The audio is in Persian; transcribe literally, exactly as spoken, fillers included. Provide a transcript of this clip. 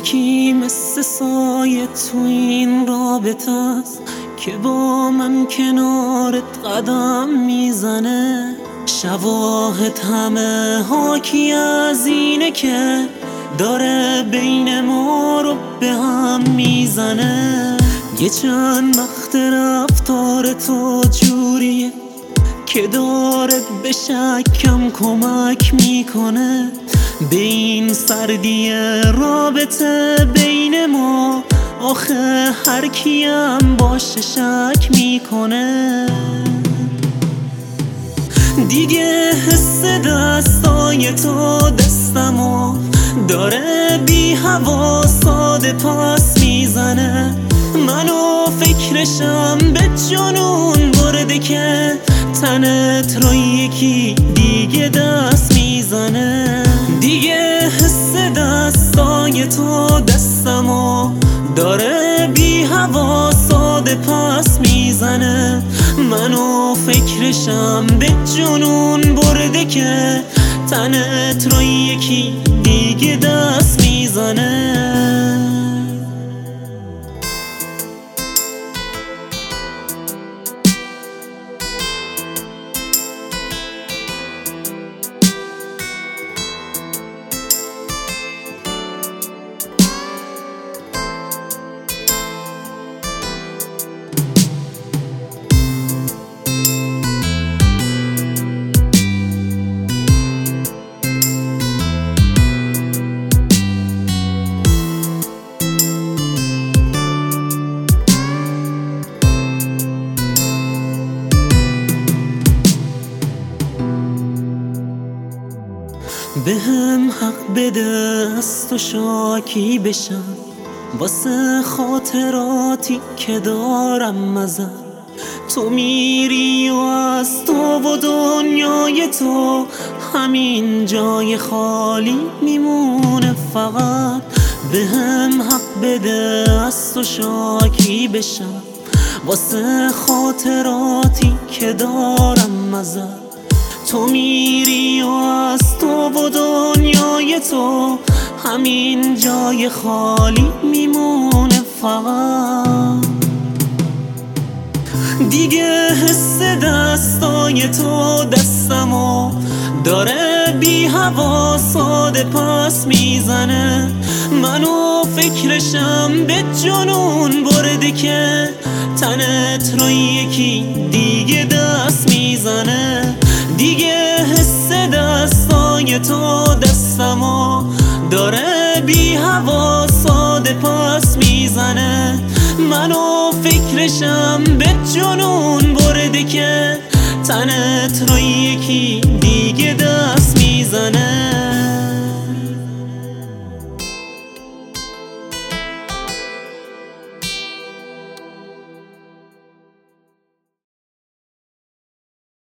یکی مثل سایه تو این رابطه است که با من کنارت قدم میزنه. شواهد همه حاکی از اینه که داره بین ما رو به هم میزنه. یه چند وقت رفتار تو جوریه که داره به شکم کمک میکنه. به این سردی رابطه بین ما آخه هر کیم باشه شک میکنه. دیگه حس دستای تو دستمو داره بی حواساده پاس میزنه. منو فکرشم به جنون برده که تنت رو یکی دیگه دست میزنه. دیگه حس دستای تو دستمو داره بی حواساده پس میزنه. منو فکرشم به جنون برده که تنت رو یکی دیگه دست میزنه. به هم حق بده از تو شاکی بشم واسه خاطراتی که دارم ازت. تو میری و از تو و دنیای تو همین جای خالی میمونه فقط. به هم حق بده از تو شاکی بشم واسه خاطراتی که دارم ازت. تو میری و از تو و دنیای تو همین جای خالی میمونه فقط. دیگه حس دستای تو دستمو داره بی حواساده پس میزنه. منو فکرشم به جنون برده که تنت رو یکی دیگه دست میزنه. دیگه حس دستای تو دستمو داره بی حواساده پس میزنه. منو فکرشم به جنون برده که تنت رو یکی دیگه دست میزنه.